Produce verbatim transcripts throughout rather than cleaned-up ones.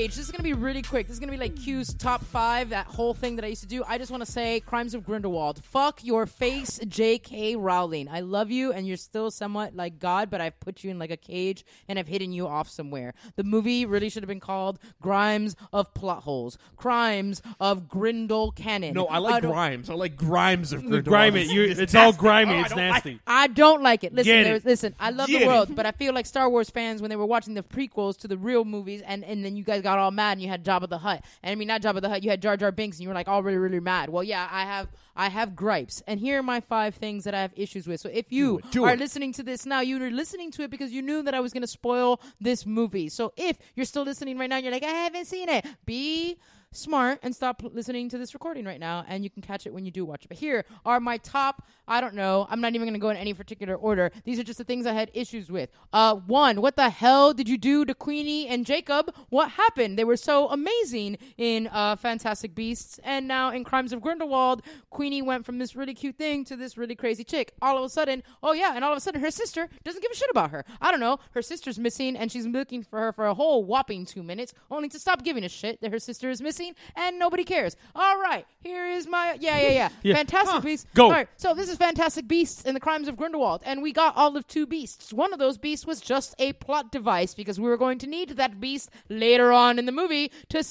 Cage. This is going to be really quick. This is going to be like Q's top five, that whole thing that I used to do. I just want to say Crimes of Grindelwald. Fuck your face, J K. Rowling. I love you, and you're still somewhat like God, but I've put you in like a cage, and I've hidden you off somewhere. The movie really should have been called Grimes of Plot Holes. Crimes of Grindel Cannon. No, I like Grimes. I like Grimes of Grindelwald. Grimy. You, it's, it's all grimy. Oh, it's nasty. I don't like it. Listen, Get there, it. listen. I love Get the world, it. but I feel like Star Wars fans when they were watching the prequels to the real movies, and, and then you guys got all mad, and you had Jabba the Hutt, and I mean not Jabba the Hutt, you had Jar Jar Binks, and you were like all really really mad. Well, yeah, I have I have gripes, and here are my five things that I have issues with. So if you do it, do are it. listening to this now, you're listening to it because you knew that I was going to spoil this movie. So if you're still listening right now, and you're like, I haven't seen it. Be smart and stop listening to this recording right now, and you can catch it when you do watch it. But here are my top, I don't know, I'm not even going to go in any particular order. These are just the things I had issues with. Uh, one, what the hell did you do to Queenie and Jacob? What happened? They were so amazing in uh, Fantastic Beasts, and now in Crimes of Grindelwald, Queenie went from this really cute thing to this really crazy chick. All of a sudden, oh yeah, and all of a sudden her sister doesn't give a shit about her. I don't know, her sister's missing, and she's looking for her for a whole whopping two minutes, only to stop giving a shit that her sister is missing, and nobody cares. All right, here is my yeah yeah yeah, Yeah. Fantastic Huh. Beasts. Go. All right, so this is Fantastic Beasts and the Crimes of Grindelwald, and we got all of two beasts. One of those beasts was just a plot device because we were going to need that beast later on in the movie to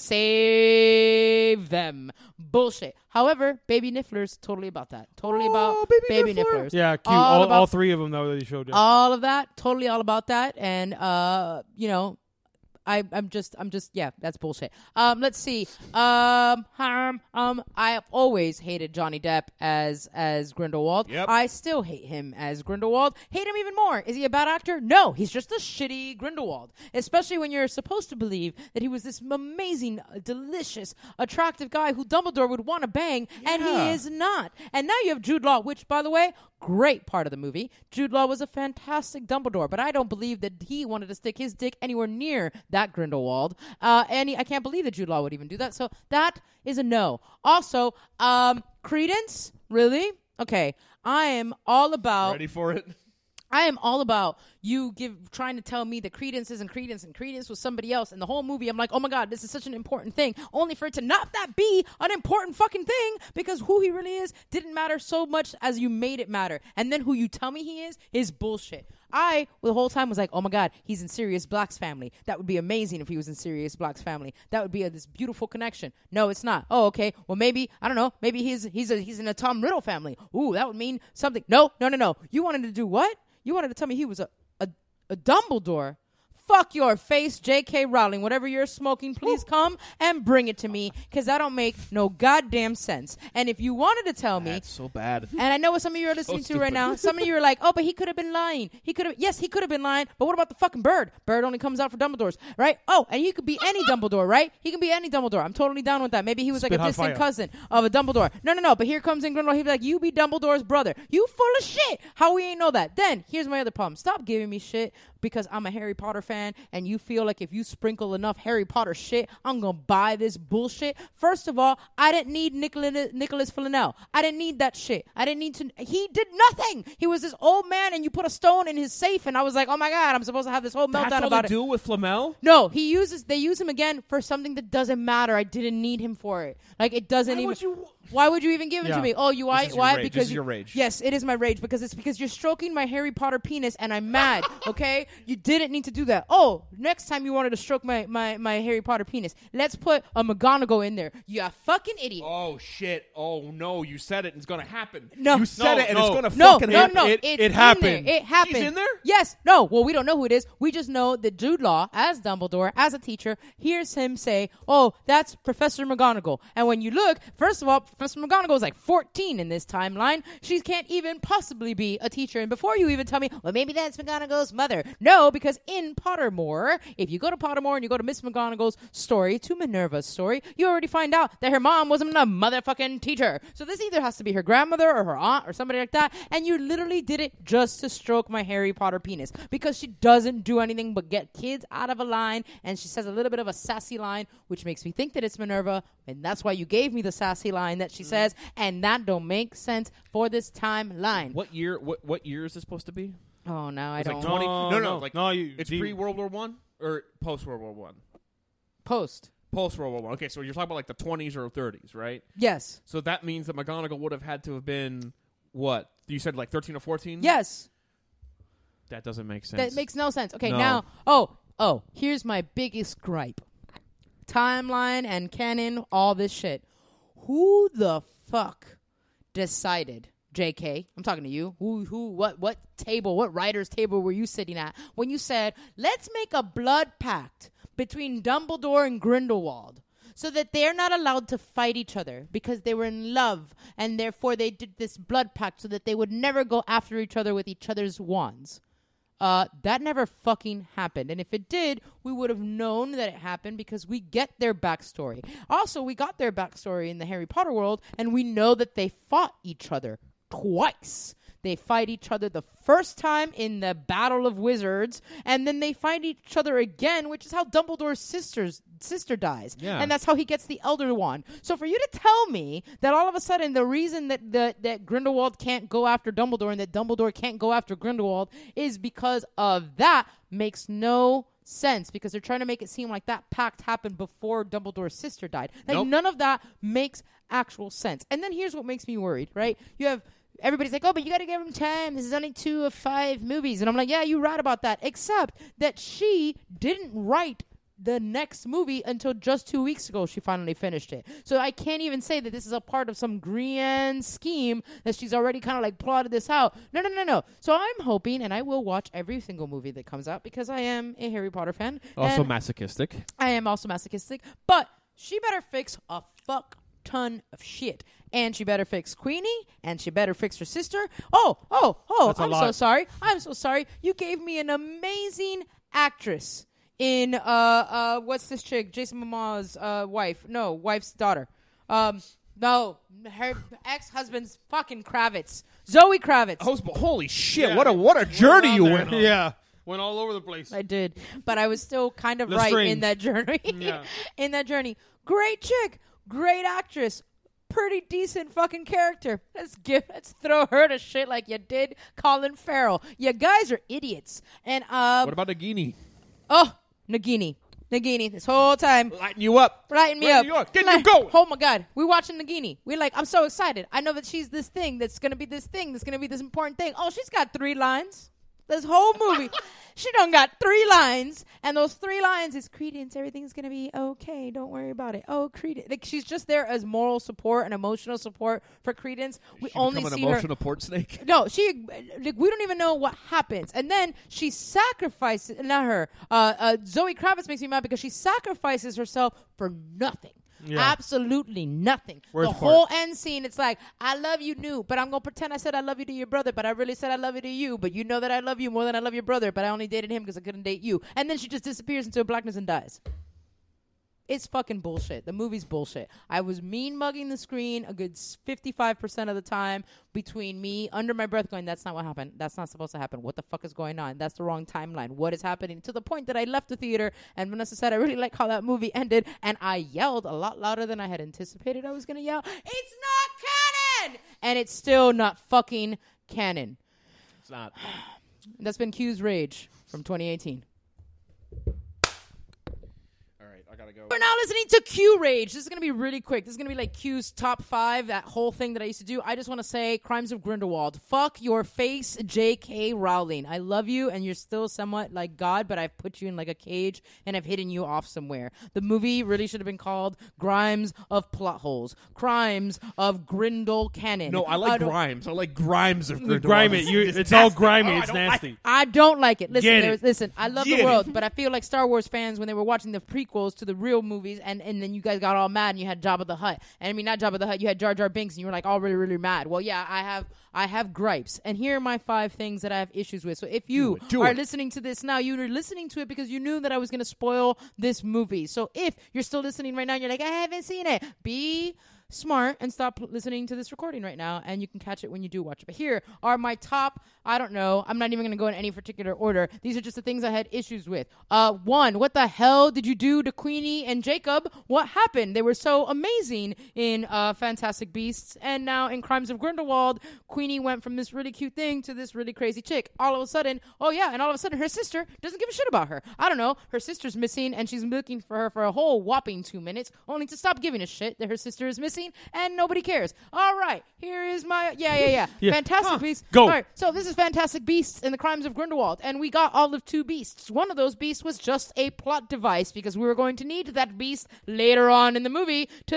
save them. Bullshit. However, Baby Niffler's totally about that. Totally about Baby Baby Niffler. Nifflers. Yeah, cute. All All, about- all three of them, though, that he showed you. all of that, totally all about that, and uh, you know, I, I'm just, I'm just, yeah, that's bullshit. Um, let's see. Um, um, um, I have always hated Johnny Depp as as Grindelwald. Yep. I still hate him as Grindelwald. Hate him even more. Is he a bad actor? No, he's just a shitty Grindelwald. Especially when you're supposed to believe that he was this amazing, uh, delicious, attractive guy who Dumbledore would want to bang, and he Yeah. is not. And now you have Jude Law, which, by the way, great part of the movie. Jude Law was a fantastic Dumbledore, but I don't believe that he wanted to stick his dick anywhere near that Grindelwald. Uh, and he, I can't believe that Jude Law would even do that. So that is a no. Also, um, Credence, really? Okay, I am all about. Ready for it? I am all about you give trying to tell me that Credence isn't Credence and Credence was somebody else. And the whole movie, I'm like, oh my God, this is such an important thing. Only for it to not that be an important fucking thing because who he really is didn't matter so much as you made it matter. And then who you tell me he is is bullshit. I, the whole time, was like, oh my God, he's in Sirius Black's family. That would be amazing if he was in Sirius Black's family. That would be a, this beautiful connection. No, it's not. Oh, okay. Well, maybe, I don't know. Maybe he's he's a, he's in a Tom Riddle family. Ooh, that would mean something. No, no, no, no. You wanted to do what? You wanted to tell me he was a, a, a Dumbledore. Fuck your face, J K. Rowling. Whatever you're smoking, please come and bring it to me because that don't make no goddamn sense. And if you wanted to tell me, That's so bad. and I know what some of you are listening So to right stupid. now. Some of you are like, oh, but he could have been lying. He could have, yes, he could have been lying. But what about the fucking bird? Bird only comes out for Dumbledores, right? Oh, and he could be any Dumbledore, right? He can be any Dumbledore. I'm totally down with that. Maybe he was Spit like a hot distant fire. cousin of a Dumbledore. No, no, no. But here comes in Grindelwald. He'd be like, you be Dumbledore's brother. You full of shit. How we ain't know that? Then here's my other problem. Stop giving me shit because I'm a Harry Potter fan and you feel like if you sprinkle enough Harry Potter shit, I'm going to buy this bullshit. First of all, I didn't need Nicholas, Nicholas Flamel. I didn't need that shit. I didn't need to. He did nothing. He was this old man and you put a stone in his safe and I was like, oh my God, I'm supposed to have this whole meltdown That's all about they it. do with Flamel? No, he uses. They use him again for something that doesn't matter. I didn't need him for it. Like it doesn't Why even. would you- Why would you even give it Yeah. to me? Oh, you why? is your Why? rage. Because This is you- your rage. Yes, it is my rage because it's because you're stroking my Harry Potter penis and I'm mad. Okay, you didn't need to do that. Oh, next time you wanted to stroke my my my Harry Potter penis, let's put a McGonagall in there. You fucking idiot. Oh, shit. Oh, no. You said it and it's going to happen. No. You said No, it and no. it's going to No, fucking no, happen. no. It- it's it in happened. there. It happened. She's in there? Yes. No. Well, we don't know who it is. We just know that Jude Law, as Dumbledore, as a teacher, hears him say, oh, that's Professor McGonagall. And when you look, first of all, Professor McGonagall is like fourteen in this timeline. She can't even possibly be a teacher. And before you even tell me, well, maybe that's McGonagall's mother. No, because in Pottermore, if you go to Pottermore and you go to Miss McGonagall's story, to Minerva's story, you already find out that her mom wasn't a motherfucking teacher. So this either has to be her grandmother or her aunt or somebody like that. And you literally did it just to stroke my Harry Potter penis because she doesn't do anything but get kids out of a line. And she says a little bit of a sassy line, which makes me think that it's Minerva. And that's why you gave me the sassy line that she says. And that don't make sense for this timeline. What year What What year is this supposed to be? Oh, now I It's don't like twenty. No, No, no, no. like No, you- it's the- pre World War One or post World War One. Post. Post World War One. Okay, so you're talking about like the twenties or thirties, right? Yes. So that means that McGonagall would have had to have been what? You said like thirteen or fourteen? Yes. That doesn't make sense. That makes no sense. Okay, No. now, oh, oh, here's my biggest gripe. Timeline and canon, all this shit. Who the fuck decided, J K, I'm talking to you, who, who, what, what table, what writer's table were you sitting at when you said, let's make a blood pact between Dumbledore and Grindelwald so that they're not allowed to fight each other because they were in love and therefore they did this blood pact so that they would never go after each other with each other's wands. Uh, that never fucking happened. And if it did, we would have known that it happened because we get their backstory. Also, we got their backstory in the Harry Potter world, and we know that they fought each other twice. They fight each other the first time in the Battle of Wizards, and then they fight each other again, which is how Dumbledore's sister's sister dies. Yeah. And that's how he gets the Elder Wand. So for you to tell me that all of a sudden the reason that the, that Grindelwald can't go after Dumbledore and that Dumbledore can't go after Grindelwald is because of that makes no sense, because they're trying to make it seem like that pact happened before Dumbledore's sister died. Like, Nope. none of that makes actual sense. And then here's what makes me worried, right? You have... Everybody's like, oh, but you got to give him time. This is only two of five movies. And I'm like, yeah, you're right about that. Except that she didn't write the next movie until just two weeks ago. She finally finished it. So I can't even say that this is a part of some grand scheme that she's already kind of like plotted this out. No, no, no, no. So I'm hoping, and I will watch every single movie that comes out because I am a Harry Potter fan. Also and masochistic. I am also masochistic. But she better fix a fuck ton of shit. And she better fix Queenie, and she better fix her sister. Oh, oh, oh, That's a I'm so lot. sorry. I'm so sorry. You gave me an amazing actress in, uh, uh, what's this chick? Jason Momoa's uh, wife. No, wife's daughter. Um, no, her ex-husband's fucking Kravitz. Zoe Kravitz. Oh, holy shit! Yeah. What a what a journey around you there. went on. Yeah. Went all over the place. I did, but I was still kind of right Lestrange. in that journey. Yeah. In that journey. Great chick. Great actress. Pretty decent fucking character. Let's give, let's throw her to shit like you did Colin Farrell. You guys are idiots. And um, What about Nagini? oh, Nagini, Nagini, this whole time Lighting you up. lighting me Lighting up, you up. Getting Like, you going. Oh my god, we're watching Nagini. We're like, I'm so excited. I know that she's this thing that's gonna be this thing that's gonna be this important thing. Oh, she's got three lines. This whole movie, she done got three lines, and those three lines is Credence. Everything's gonna be okay. Don't worry about it. Oh, Credence. Like, she's just there as moral support and emotional support for Credence. We She only become an see her. emotional port snake. No, she. Like, we don't even know what happens, and then she sacrifices. Not her. Uh, uh, Zoe Kravitz makes me mad because she sacrifices herself for nothing. Yeah. Absolutely nothing. Worst the part. whole end scene, it's like, I love you, Newt, but I'm going to pretend I said I love you to your brother, but I really said I love you to you, but you know that I love you more than I love your brother, but I only dated him because I couldn't date you. And then she just disappears into blackness and dies. It's fucking bullshit. The movie's bullshit. I was mean mugging the screen a good fifty-five percent of the time between me under my breath going, that's not what happened. That's not supposed to happen. What the fuck is going on? That's the wrong timeline. What is happening? To the point that I left the theater and Vanessa said, I really like how that movie ended. And I yelled a lot louder than I had anticipated I was going to yell. It's not canon! And it's still not fucking canon. It's not. That's been Q's Rage from twenty eighteen. All right, I gotta go. We're now listening to Q Rage. This is going to be really quick. This is going to be like Q's top five, that whole thing that I used to do. I just want to say, Crimes of Grindelwald. Fuck your face, J K. Rowling. I love you, and you're still somewhat like God, but I've put you in like a cage, and I've hidden you off somewhere. The movie really should have been called Grimes of Plot Holes. Crimes of Grindel Canon. No, I like don't- Grimes. I like Grimes of Grindelwald. Grimy. It's- You, it's it's all nasty. grimy. Oh, I it's don't nasty. like- I don't like it. Listen, Get it. there's- listen. I love Get the it. world, but I feel like Star Wars fans when they were watching the prequels to the real movies, and, and then you guys got all mad and you had Jabba the Hutt, and I mean not Jabba the Hutt, you had Jar Jar Binks, and you were like all really really mad. Well, yeah, I have I have gripes, and here are my five things that I have issues with. So if you Do it. Do are it. listening to this now, you're listening to it because you knew that I was going to spoil this movie. So if you're still listening right now, and you're like, I haven't seen it. Be smart and stop listening to this recording right now, and you can catch it when you do watch it. But here are my top, I don't know, I'm not even going to go in any particular order. These are just the things I had issues with. Uh, one, what the hell did you do to Queenie and Jacob? What happened? They were so amazing in uh, Fantastic Beasts, and now in Crimes of Grindelwald, Queenie went from this really cute thing to this really crazy chick. All of a sudden, oh yeah, and all of a sudden her sister doesn't give a shit about her. I don't know, her sister's missing, and she's looking for her for a whole whopping two minutes, only to stop giving a shit that her sister is missing, and nobody cares. All right, here is my, yeah, yeah, yeah, Yeah. Fantastic Huh. Beasts. Go. All right, so this is Fantastic Beasts and the Crimes of Grindelwald, and we got all of two beasts. One of those beasts was just a plot device, because we were going to need that beast later on in the movie to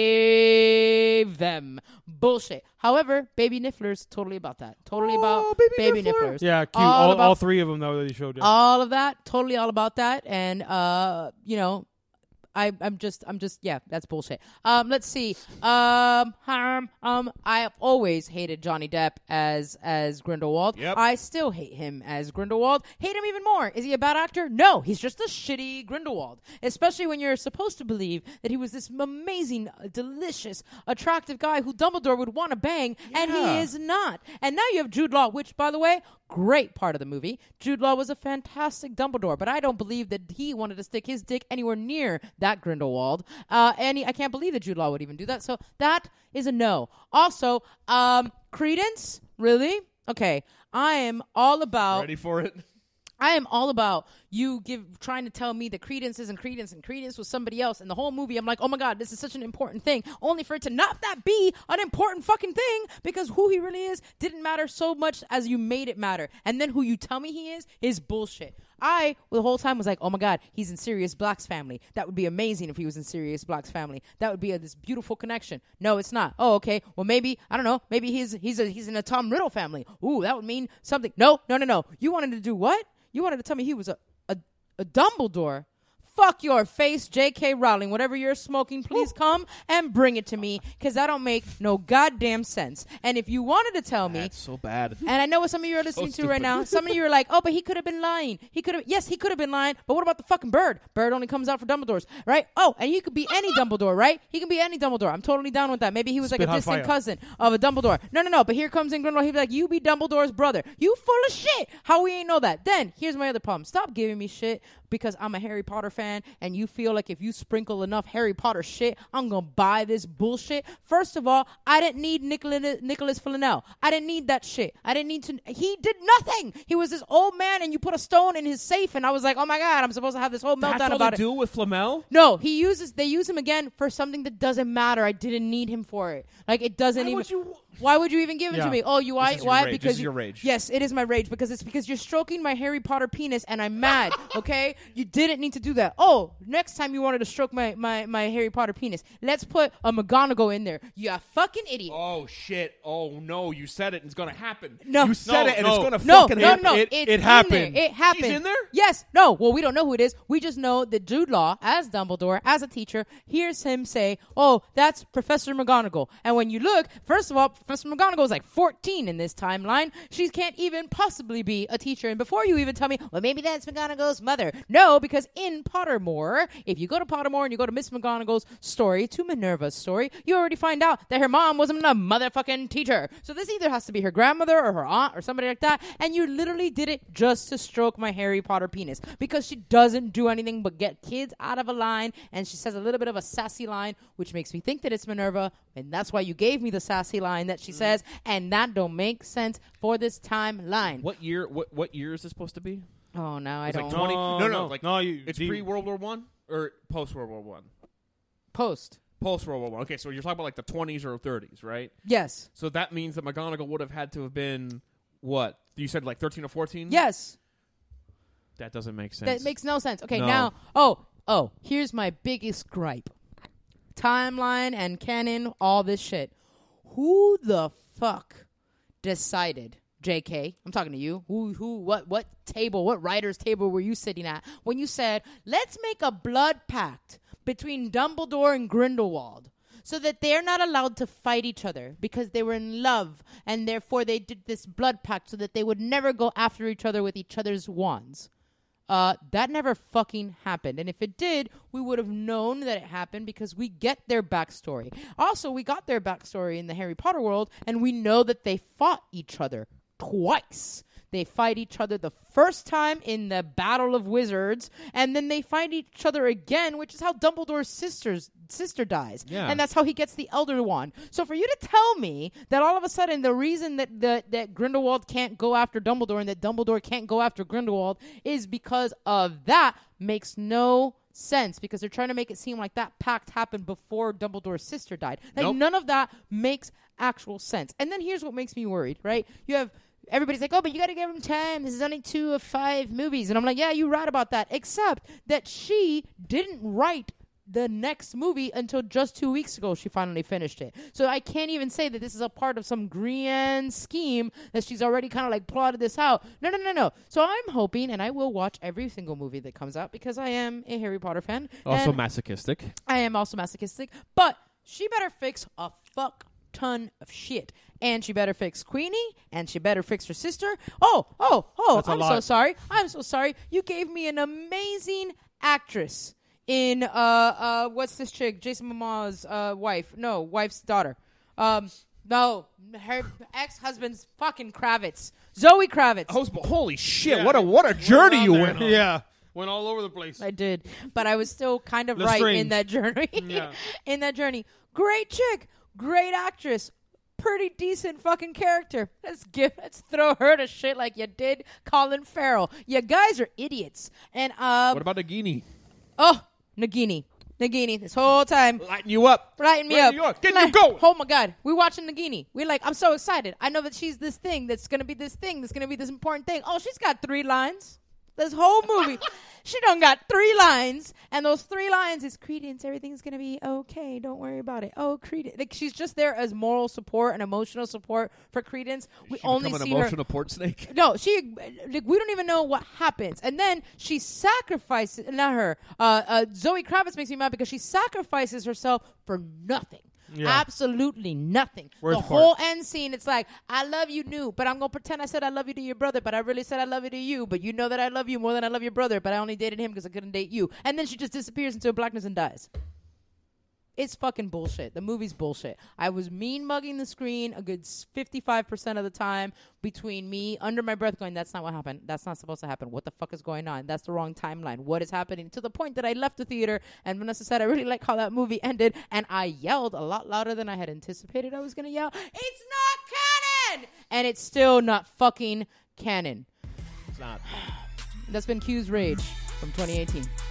save them. Bullshit. However, Baby Niffler's totally about that. Totally Oh, about Baby Baby Niffler. Nifflers. Yeah, cute. All All, about- all three of them though that he showed you. All of that, totally all about that, and uh, you know, I, I'm just, I'm just, yeah, that's bullshit. Um, let's see. Um, um, um, I have always hated Johnny Depp as as Grindelwald. Yep. I still hate him as Grindelwald. Hate him even more. Is he a bad actor? No, he's just a shitty Grindelwald. Especially when you're supposed to believe that he was this amazing, uh, delicious, attractive guy who Dumbledore would want to bang, and he Yeah. is not. And now you have Jude Law, which, by the way, great part of the movie. Jude Law was a fantastic Dumbledore, but I don't believe that he wanted to stick his dick anywhere near that Grindelwald. Uh, and he, I can't believe that Jude Law would even do that. So that is a no. Also, um, Credence, really? Okay, I am all about. Ready for it? I am all about you give trying to tell me that Credence isn't Credence and Credence was somebody else. And the whole movie, I'm like, oh my God, this is such an important thing. Only for it to not that be an important fucking thing, because who he really is didn't matter so much as you made it matter. And then who you tell me he is is bullshit. I, the whole time, was like, oh my God, he's in Sirius Black's family. That would be amazing if he was in Sirius Black's family. That would be a, this beautiful connection. No, it's not. Oh, okay. Well, maybe, I don't know, maybe he's he's a, he's in a Tom Riddle family. Ooh, that would mean something. No, no, no, no. You wanted to do what? You wanted to tell me he was a, a, a Dumbledore? Fuck your face, J K. Rowling. Whatever you're smoking, please come and bring it to me, because that don't make no goddamn sense. And if you wanted to tell me, That's so bad. and I know what some of you are listening to right stupid. now. Some of you are like, oh, but he could have been lying. He could have, yes, he could have been lying. But what about the fucking bird? Bird only comes out for Dumbledores, right? Oh, and he could be any Dumbledore, right? He can be any Dumbledore. I'm totally down with that. Maybe he was Spit like a hot distant fire. cousin of a Dumbledore. No, no, no. But here comes in Grindelwald. He'd be like, you be Dumbledore's brother. You full of shit. How we ain't know that? Then here's my other problem. Stop giving me shit because I'm a Harry Potter fan and you feel like if you sprinkle enough Harry Potter shit, I'm going to buy this bullshit. First of all, I didn't need Nicholas, Nicholas Flamel. I didn't need that shit. I didn't need to. He did nothing. He was this old man and you put a stone in his safe and I was like, oh my God, I'm supposed to have this whole meltdown That's all about they it. do with Flamel? No, he uses. They use him again for something that doesn't matter. I didn't need him for it. Like it doesn't Why even. would you- Why would you even give it Yeah. to me? Oh, you why? is your Why? rage. Because This is you- your rage. Yes, it is my rage because it's because you're stroking my Harry Potter penis and I'm mad. Okay, you didn't need to do that. Oh, next time you wanted to stroke my my my Harry Potter penis, let's put a McGonagall in there. You fucking idiot. Oh shit! Oh no! You said it, and it's gonna happen. No. you said No, it, and no. it's gonna No, fucking no, happen. no, It- it's it in happened. there. It happened. She's in there? Yes. No. Well, we don't know who it is. We just know that Jude Law, as Dumbledore, as a teacher, hears him say, "Oh, that's Professor McGonagall." And when you look, first of all, Professor McGonagall is like fourteen in this timeline. She can't even possibly be a teacher. And before you even tell me, well, maybe that's McGonagall's mother. No, because in Pottermore, if you go to Pottermore and you go to Miss McGonagall's story, to Minerva's story, you already find out that her mom wasn't a motherfucking teacher. So this either has to be her grandmother or her aunt or somebody like that. And you literally did it just to stroke my Harry Potter penis because she doesn't do anything but get kids out of a line. And she says a little bit of a sassy line, which makes me think that it's Minerva. And that's why you gave me the sassy line that she says. And that don't make sense for this timeline. What year? What what year is this supposed to be? Oh, now I It's don't. like twenty. No, No, no, no. like No, you- it's the- pre World War One or post World War One. Post. Post World War One. Okay, so you're talking about like the twenties or thirties, right? Yes. So that means that McGonagall would have had to have been what? You said like thirteen or fourteen. Yes. That doesn't make sense. That makes no sense. Okay, No. now, oh, oh, here's my biggest gripe. Timeline and canon, all this shit. Who the fuck decided, J K, I'm talking to you, who, who, what, what table, what writer's table were you sitting at when you said, let's make a blood pact between Dumbledore and Grindelwald so that they're not allowed to fight each other because they were in love and therefore they did this blood pact so that they would never go after each other with each other's wands. Uh, that never fucking happened. And if it did, we would have known that it happened because we get their backstory. Also, we got their backstory in the Harry Potter world, and we know that they fought each other twice. They fight each other the first time in the Battle of Wizards, and then they fight each other again, which is how Dumbledore's sister's sister dies. Yeah. And that's how he gets the Elder Wand. So for you to tell me that all of a sudden the reason that the, that Grindelwald can't go after Dumbledore and that Dumbledore can't go after Grindelwald is because of that makes no sense, because they're trying to make it seem like that pact happened before Dumbledore's sister died. Like, Nope. none of that makes actual sense. And then here's what makes me worried, right? You have... Everybody's like, oh, but you got to give him time. This is only two of five movies. And I'm like, yeah, you're right about that. Except that she didn't write the next movie until just two weeks ago. She finally finished it. So I can't even say that this is a part of some grand scheme that she's already kind of like plotted this out. No, no, no, no. So I'm hoping, and I will watch every single movie that comes out because I am a Harry Potter fan. Also and masochistic. I am also masochistic. But she better fix a fuck ton of shit. And she better fix Queenie, and she better fix her sister. Oh, oh, oh, That's a I'm so lot. sorry. I'm so sorry. You gave me an amazing actress in, uh, uh, what's this chick? Jason Momoa's uh, wife. No, wife's daughter. Um, no, her ex-husband's fucking Kravitz. Zoe Kravitz. Oh, holy shit! Yeah. What a what a journey around you there. went on. Yeah. Went all over the place. I did, but I was still kind of Lestrange. right in that journey. Yeah. In that journey. Great chick. Great actress. Pretty decent fucking character. Let's give, let's throw her to shit like you did Colin Farrell. You guys are idiots. And um, What about Nagini? oh, Nagini, Nagini, this whole time Lighting you up. lighting me Ready up, you up. Getting Like, you going. Oh my god, we watching Nagini. We're like, I'm so excited. I know that she's this thing that's gonna be this thing that's gonna be this important thing. Oh, she's got three lines. This whole movie, she done got three lines, and those three lines is Credence. Everything's gonna be okay. Don't worry about it. Oh, Credence. Like, she's just there as moral support and emotional support for Credence. We She only become an see her. emotional port snake. No, she. Like, we don't even know what happens, and then she sacrifices. Not her. Uh, uh, Zoe Kravitz makes me mad because she sacrifices herself for nothing. Yeah. Absolutely nothing. Worst the part. whole end scene, it's like, I love you, Newt, but I'm going to pretend I said I love you to your brother, but I really said I love you to you, but you know that I love you more than I love your brother, but I only dated him because I couldn't date you. And then she just disappears into blackness and dies. It's fucking bullshit. The movie's bullshit. I was mean mugging the screen a good fifty-five percent of the time between me under my breath going, that's not what happened. That's not supposed to happen. What the fuck is going on? That's the wrong timeline. What is happening? To the point that I left the theater and Vanessa said, I really like how that movie ended. And I yelled a lot louder than I had anticipated I was going to yell. It's not canon! And it's still not fucking canon. It's not. That's been Q's Rage from twenty eighteen.